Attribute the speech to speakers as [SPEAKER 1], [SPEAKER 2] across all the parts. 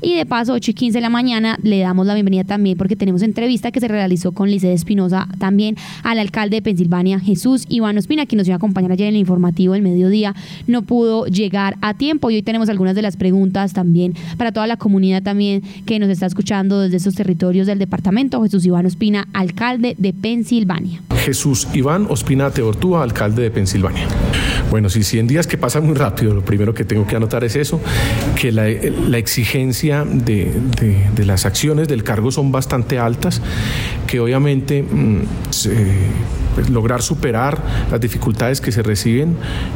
[SPEAKER 1] Y de paso, 8:15 de la mañana, le damos la bienvenida también porque tenemos entrevista que se realizó con Liced Espinosa, también al alcalde de Pensilvania, Jesús Iván Ospina, quien nos iba a acompañar ayer en el informativo del mediodía. No pudo llegar a tiempo y hoy tenemos algunas de las preguntas también para toda la comunidad también que nos está escuchando desde estos territorios del departamento. Jesús Iván Ospina, alcalde de Pensilvania.
[SPEAKER 2] Jesús Iván Ospina Teortúa, alcalde de Pensilvania. Bueno, sí, 100 días que pasan muy rápido. Lo primero que tengo que anotar es eso, que la exigencia de las acciones del cargo son bastante altas, que obviamente pues, lograr superar las dificultades que se reciben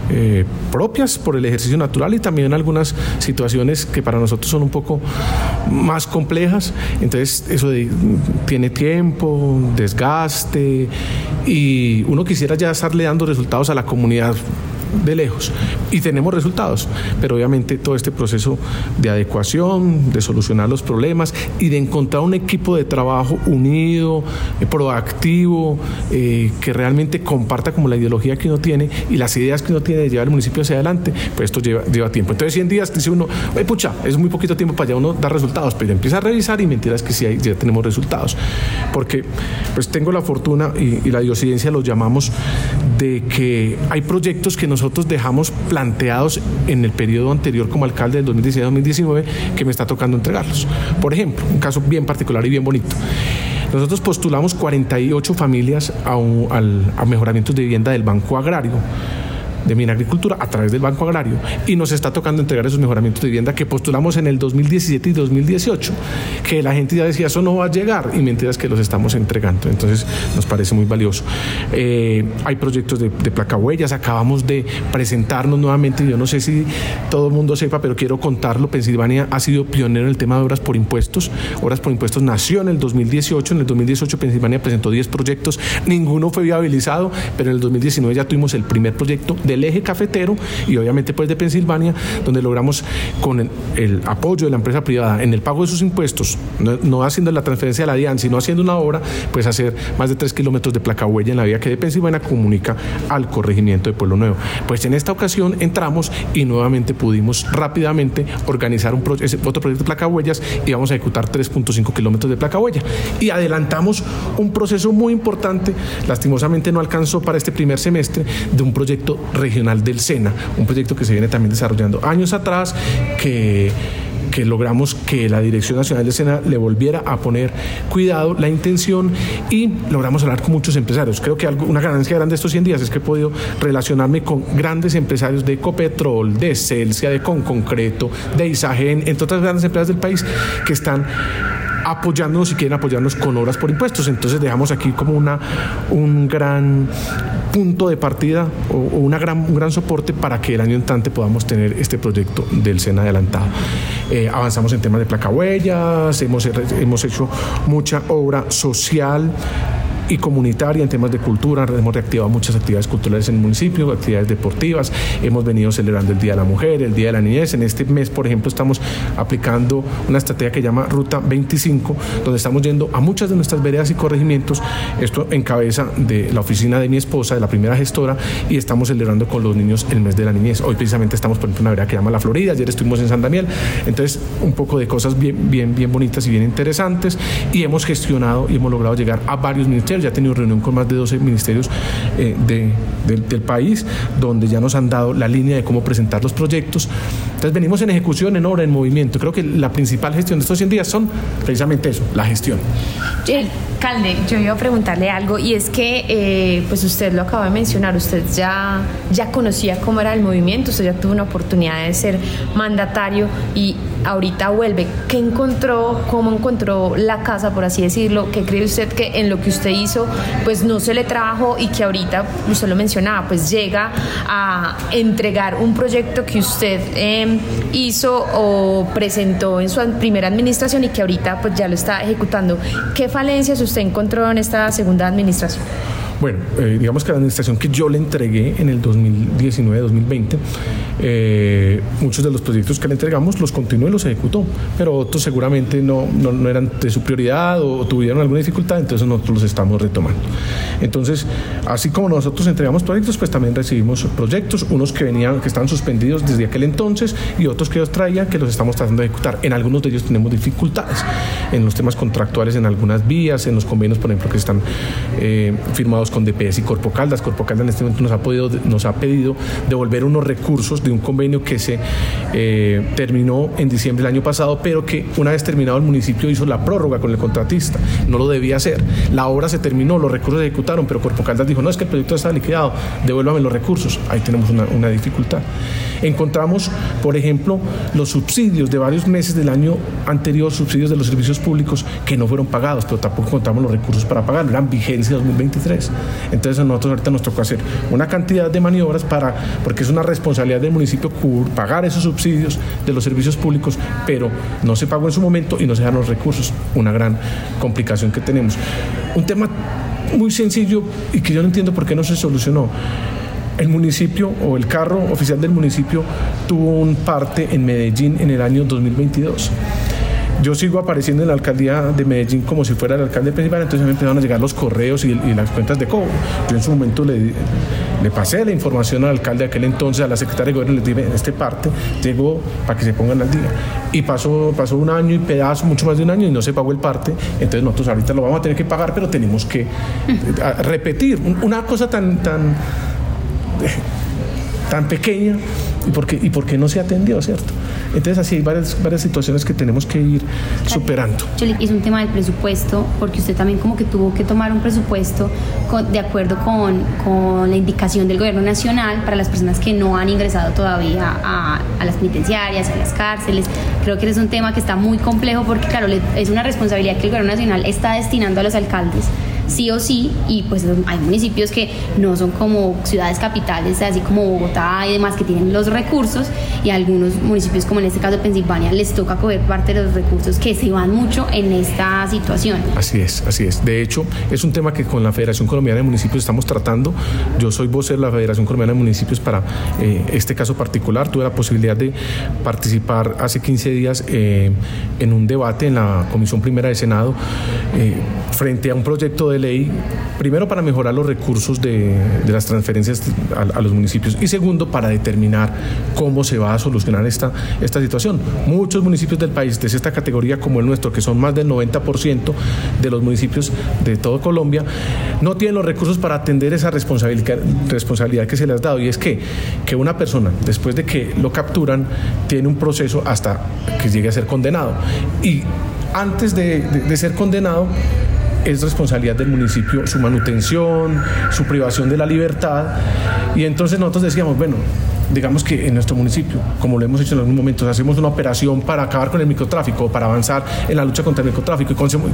[SPEAKER 2] propias por el ejercicio natural y también algunas situaciones que para nosotros son un poco más complejas. Entonces eso tiene tiempo, desgaste y uno quisiera ya estarle dando resultados a la comunidad de lejos y tenemos resultados, pero obviamente todo este proceso de adecuación, de solucionar los problemas y de encontrar un equipo de trabajo unido, proactivo, que realmente comparta como la ideología que uno tiene y las ideas que uno tiene de llevar el municipio hacia adelante, pues esto lleva tiempo. Entonces 100 días dice uno, pucha, es muy poquito tiempo para ya uno dar resultados, pero empieza a revisar y mentiras que sí ya tenemos resultados, porque pues tengo la fortuna y la diosidencia lo llamamos de que hay proyectos que nosotros dejamos planteados en el periodo anterior como alcalde del 2016-2019 que me está tocando entregarlos. Por ejemplo, un caso bien particular y bien bonito. Nosotros postulamos 48 familias a mejoramientos de vivienda del Banco Agrario de Minagricultura a través del Banco Agrario y nos está tocando entregar esos mejoramientos de vivienda que postulamos en el 2017 y 2018, que la gente ya decía eso no va a llegar y mentiras que los estamos entregando. Entonces nos parece muy valioso. Hay proyectos de placahuellas, acabamos de presentarnos nuevamente, yo no sé si todo el mundo sepa, pero quiero contarlo. Pensilvania ha sido pionero en el tema de obras por impuestos. Obras por impuestos nació en el 2018, en el 2018 Pensilvania presentó 10 proyectos, ninguno fue viabilizado, pero en el 2019 ya tuvimos el primer proyecto del eje cafetero y obviamente pues de Pensilvania, donde logramos con el apoyo de la empresa privada en el pago de sus impuestos, no haciendo la transferencia de la DIAN, sino haciendo una obra, pues hacer más de 3 kilómetros de placahuella en la vía que de Pensilvania comunica al corregimiento de Pueblo Nuevo. Pues en esta ocasión entramos y nuevamente pudimos rápidamente organizar otro proyecto de placahuellas y vamos a ejecutar 3.5 kilómetros de placahuella y adelantamos un proceso muy importante, lastimosamente no alcanzó para este primer semestre, de un proyecto regional del SENA, un proyecto que se viene también desarrollando años atrás, que logramos que la Dirección Nacional del SENA le volviera a poner cuidado, la intención, y logramos hablar con muchos empresarios. Creo que una ganancia grande de estos 100 días es que he podido relacionarme con grandes empresarios de Ecopetrol, de Celsia, de Conconcreto, de Isagen, entre otras grandes empresas del país que están apoyándonos y quieren apoyarnos con obras por impuestos. Entonces dejamos aquí como un gran punto de partida o un gran soporte para que el año entrante podamos tener este proyecto del SENA adelantado. Avanzamos en temas de placahuellas, hemos hecho mucha obra social y comunitaria en temas de cultura. Hemos reactivado muchas actividades culturales en el municipio, actividades deportivas, hemos venido celebrando el Día de la Mujer, el Día de la Niñez. En este mes, por ejemplo, estamos aplicando una estrategia que llama Ruta 25, donde estamos yendo a muchas de nuestras veredas y corregimientos, esto en cabeza de la oficina de mi esposa, de la primera gestora, y estamos celebrando con los niños el mes de la niñez. Hoy precisamente estamos, por ejemplo, en una vereda que llama La Florida, ayer estuvimos en San Daniel. Entonces, un poco de cosas bien bonitas y bien interesantes, y hemos gestionado y hemos logrado llegar a varios ministerios. Ya he tenido reunión con más de 12 ministerios del país, donde ya nos han dado la línea de cómo presentar los proyectos. Entonces venimos en ejecución, en obra, en movimiento. Creo que la principal gestión de estos 100 días son precisamente eso, la gestión.
[SPEAKER 3] Alcalde, yo iba a preguntarle algo, y es que pues usted lo acaba de mencionar, usted ya conocía cómo era el movimiento, usted ya tuvo una oportunidad de ser mandatario y ahorita vuelve. ¿Qué encontró? ¿Cómo encontró la casa, por así decirlo? ¿Qué cree usted que en lo que usted hizo pues no se le trabajó y que ahorita, usted lo mencionaba, pues llega a entregar un proyecto que usted hizo o presentó en su primera administración y que ahorita pues ya lo está ejecutando? ¿Qué falencias usted encontró en esta segunda administración?
[SPEAKER 2] Bueno, digamos que la administración que yo le entregué en el 2019-2020, muchos de los proyectos que le entregamos los continuó y los ejecutó, pero otros seguramente no eran de su prioridad o tuvieron alguna dificultad, entonces nosotros los estamos retomando. Entonces, así como nosotros entregamos proyectos, pues también recibimos proyectos, unos que estaban suspendidos desde aquel entonces y otros que ellos traían que los estamos tratando de ejecutar. En algunos de ellos tenemos dificultades, en los temas contractuales, en algunas vías, en los convenios, por ejemplo, que están firmados con DPS y Corpo Caldas. Corpo Caldas en este momento nos ha pedido devolver unos recursos de un convenio que se terminó en diciembre del año pasado, pero que una vez terminado el municipio hizo la prórroga con el contratista. No lo debía hacer. La obra se terminó, los recursos se ejecutaron, pero Corpo Caldas dijo, no, es que el proyecto está liquidado, devuélvame los recursos. Ahí tenemos una dificultad. Encontramos, por ejemplo, los subsidios de varios meses del año anterior, subsidios de los servicios públicos que no fueron pagados, pero tampoco encontramos los recursos para pagarlo, eran vigencia 2023. Entonces nosotros ahorita nos tocó hacer una cantidad de maniobras porque es una responsabilidad del municipio pagar esos subsidios de los servicios públicos, pero no se pagó en su momento y no se dan los recursos, una gran complicación que tenemos. Un tema muy sencillo y que yo no entiendo por qué no se solucionó. El municipio o el carro oficial del municipio tuvo un parte en Medellín en el año 2022. Yo sigo apareciendo en la alcaldía de Medellín como si fuera el alcalde principal, entonces me empezaron a llegar los correos y las cuentas de cobro. Yo en su momento le pasé la información al alcalde de aquel entonces, a la secretaria de gobierno, le dije, este parte llegó para que se pongan al día. Y pasó un año y pedazo, mucho más de un año, y no se pagó el parte, entonces nosotros ahorita lo vamos a tener que pagar, pero tenemos que repetir una cosa tan pequeña y por qué no se atendió, ¿cierto? Entonces así hay varias situaciones que tenemos que ir superando.
[SPEAKER 1] Es un tema del presupuesto, porque usted también como que tuvo que tomar un presupuesto de acuerdo con la indicación del gobierno nacional para las personas que no han ingresado todavía a las penitenciarias, a las cárceles. Creo que ese es un tema que está muy complejo porque claro, es una responsabilidad que el gobierno nacional está destinando a los alcaldes sí o sí, y pues hay municipios que no son como ciudades capitales, así como Bogotá y demás, que tienen los recursos, y a algunos municipios, como en este caso de Pensilvania, les toca coger parte de los recursos que se van mucho en esta situación.
[SPEAKER 2] Así es. De hecho, es un tema que con la Federación Colombiana de Municipios estamos tratando. Yo soy vocero de la Federación Colombiana de Municipios para este caso particular. Tuve la posibilidad de participar hace 15 días en un debate en la Comisión Primera del Senado frente a un proyecto de ley, primero para mejorar los recursos de las transferencias a los municipios y segundo para determinar cómo se va a solucionar esta situación. Muchos municipios del país de esta categoría como el nuestro, que son más del 90% de los municipios de todo Colombia, no tienen los recursos para atender esa responsabilidad que se les ha dado, y es que una persona, después de que lo capturan, tiene un proceso hasta que llegue a ser condenado, y antes de ser condenado es responsabilidad del municipio su manutención, su privación de la libertad. Y entonces nosotros decíamos, bueno, digamos que en nuestro municipio, como lo hemos hecho en algunos momentos, hacemos una operación para acabar con el microtráfico, para avanzar en la lucha contra el microtráfico,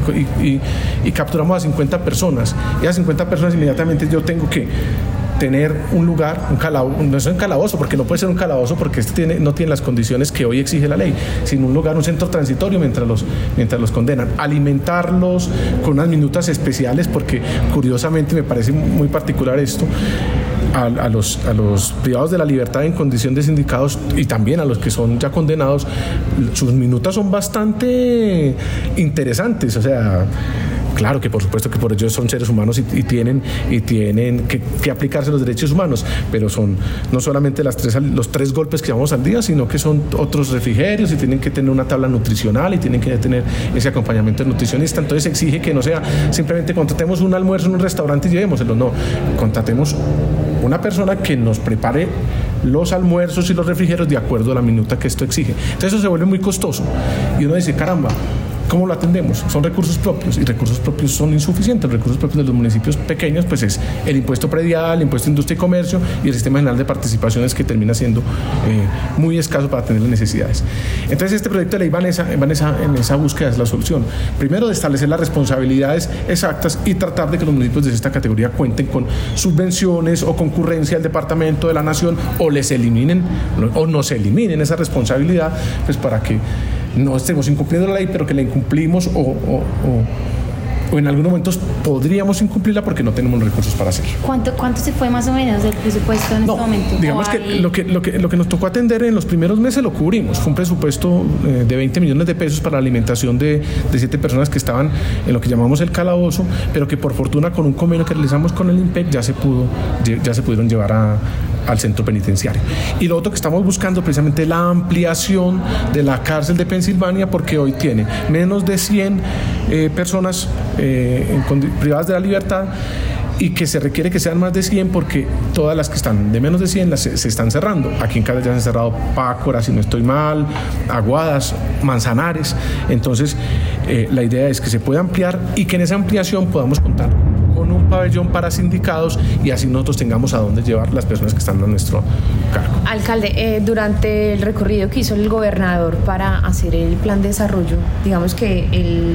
[SPEAKER 2] y capturamos a 50 personas, y a 50 personas inmediatamente yo tengo que tener un lugar, un calabozo, no es un calabozo, porque no puede ser un calabozo, porque no tiene las condiciones que hoy exige la ley, sino un lugar, un centro transitorio mientras los condenan. Alimentarlos con unas minutas especiales, porque curiosamente me parece muy particular esto, a los privados de la libertad en condición de sindicados y también a los que son ya condenados, sus minutas son bastante interesantes, o sea, claro que por supuesto que por ellos son seres humanos y tienen que aplicarse los derechos humanos, pero son no solamente los 3 golpes que llevamos al día, sino que son otros refrigerios y tienen que tener una tabla nutricional y tienen que tener ese acompañamiento del nutricionista. Entonces exige que no sea simplemente contratemos un almuerzo en un restaurante y llevémoselo, no, contratemos una persona que nos prepare los almuerzos y los refrigerios de acuerdo a la minuta que esto exige. Entonces eso se vuelve muy costoso y uno dice, caramba, ¿cómo lo atendemos? Son recursos propios y recursos propios son insuficientes. Los recursos propios de los municipios pequeños pues es el impuesto predial, el impuesto de industria y comercio y el sistema general de participaciones, que termina siendo muy escaso para atender las necesidades. Entonces este proyecto de ley va en esa búsqueda de la solución. Primero, de establecer las responsabilidades exactas y tratar de que los municipios de esta categoría cuenten con subvenciones o concurrencia del departamento, de la nación, o les eliminen o no se eliminen esa responsabilidad, pues para que no estemos incumpliendo la ley, pero que la incumplimos o o en algunos momentos podríamos incumplirla porque no tenemos recursos para hacerlo.
[SPEAKER 1] ¿Cuánto se fue más o menos del presupuesto en este momento?
[SPEAKER 2] Digamos que lo que nos tocó atender en los primeros meses lo cubrimos. Fue un presupuesto de 20 millones de pesos para la alimentación de 7 personas que estaban en lo que llamamos el calabozo, pero que por fortuna con un convenio que realizamos con el IMPEC ya se pudieron llevar al centro penitenciario. Y lo otro que estamos buscando precisamente es la ampliación de la cárcel de Pensilvania, porque hoy tiene menos de 100 personas privadas de la libertad, y que se requiere que sean más de 100 porque todas las que están de menos de 100 se están cerrando. Aquí en Cali ya se han cerrado Pácora, si no estoy mal, Aguadas, Manzanares. Entonces la idea es que se pueda ampliar y que en esa ampliación podamos contar con un pabellón para sindicados y así nosotros tengamos a dónde llevar las personas que están a nuestro cargo.
[SPEAKER 3] Alcalde, durante el recorrido que hizo el gobernador para hacer el plan de desarrollo, digamos que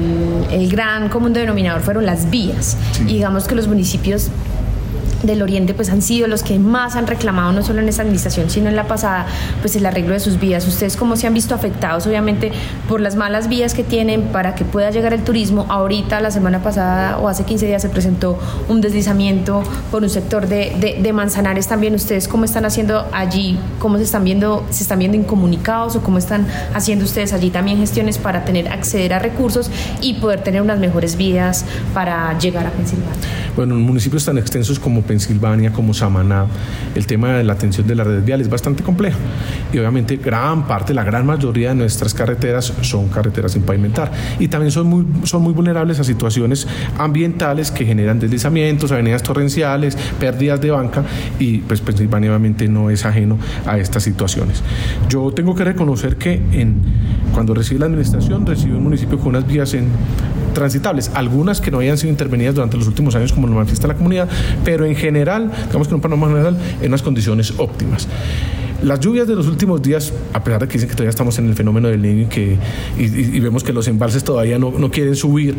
[SPEAKER 3] el gran común denominador fueron las vías. Sí. Y digamos que los municipios del Oriente pues han sido los que más han reclamado, no solo en esta administración sino en la pasada, pues el arreglo de sus vías. ¿Ustedes cómo se han visto afectados obviamente por las malas vías que tienen para que pueda llegar el turismo? Ahorita la semana pasada o hace 15 días se presentó un deslizamiento por un sector de Manzanares también. ¿Ustedes cómo están haciendo allí? ¿Cómo se están viendo incomunicados o cómo están haciendo ustedes allí también gestiones para acceder a recursos y poder tener unas mejores vías para llegar a Pensilvania?
[SPEAKER 2] Bueno, en municipios tan extensos como Pensilvania, como Samaná, el tema de la atención de la red vial es bastante complejo y obviamente la gran mayoría de nuestras carreteras son carreteras sin pavimentar y también son muy vulnerables a situaciones ambientales que generan deslizamientos, avenidas torrenciales, pérdidas de banca y pues Pensilvania obviamente no es ajeno a estas situaciones. Yo tengo que reconocer que cuando recibí la administración recibí un municipio con unas vías transitables, algunas que no habían sido intervenidas durante los últimos años como lo manifiesta la comunidad, pero en general, digamos que en un panorama general, en unas condiciones óptimas. Las lluvias de los últimos días, a pesar de que dicen que todavía estamos en el fenómeno del Niño y vemos que los embalses todavía no quieren subir,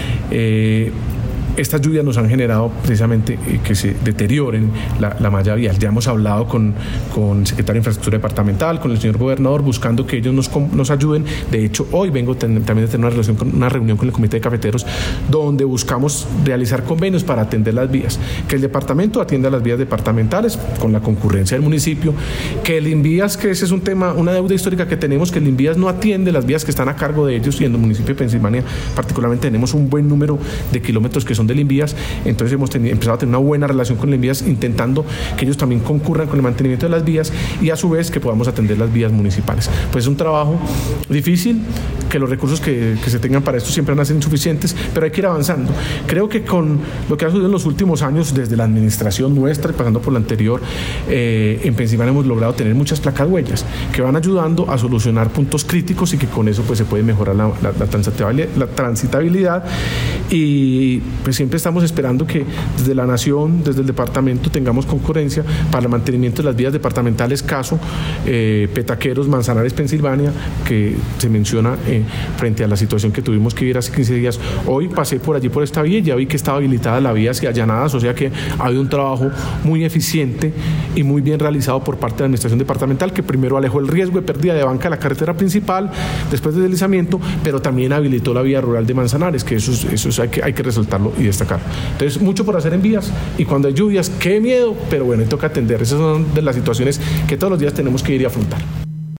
[SPEAKER 2] estas lluvias nos han generado precisamente que se deterioren la malla vial. Ya hemos hablado con el secretario de Infraestructura Departamental, con el señor gobernador, buscando que ellos nos ayuden. De hecho, hoy vengo también de tener una reunión con el Comité de Cafeteros, donde buscamos realizar convenios para atender las vías. Que el departamento atienda las vías departamentales con la concurrencia del municipio, que el INVÍAS, que ese es un tema, una deuda histórica que tenemos, que el INVÍAS no atiende las vías que están a cargo de ellos, y en el municipio de Pensilvania particularmente tenemos un buen número de kilómetros que son del INVÍAS. Entonces hemos empezado a tener una buena relación con el INVÍAS, intentando que ellos también concurran con el mantenimiento de las vías y a su vez que podamos atender las vías municipales. Pues es un trabajo difícil, que los recursos que se tengan para esto siempre van a ser insuficientes, pero hay que ir avanzando. Creo que con lo que ha sucedido en los últimos años, desde la administración nuestra y pasando por la anterior, en Pensilvania hemos logrado tener muchas placas huellas que van ayudando a solucionar puntos críticos y que con eso pues se puede mejorar la transitabilidad, y pues siempre estamos esperando que desde la nación, desde el departamento, tengamos concurrencia para el mantenimiento de las vías departamentales, caso Petaqueros, Manzanares, Pensilvania, que se menciona frente a la situación que tuvimos que vivir hace 15 días. Hoy pasé por allí por esta vía y ya vi que estaba habilitada la vía hacia Allanadas, o sea que ha habido un trabajo muy eficiente y muy bien realizado por parte de la administración departamental, que primero alejó el riesgo de pérdida de banca de la carretera principal después del deslizamiento, pero también habilitó la vía rural de Manzanares, que eso hay que resaltarlo y destacar. Entonces, mucho por hacer en vías, y cuando hay lluvias, qué miedo, pero bueno, toca atender. Esas son de las situaciones que todos los días tenemos que ir y afrontar.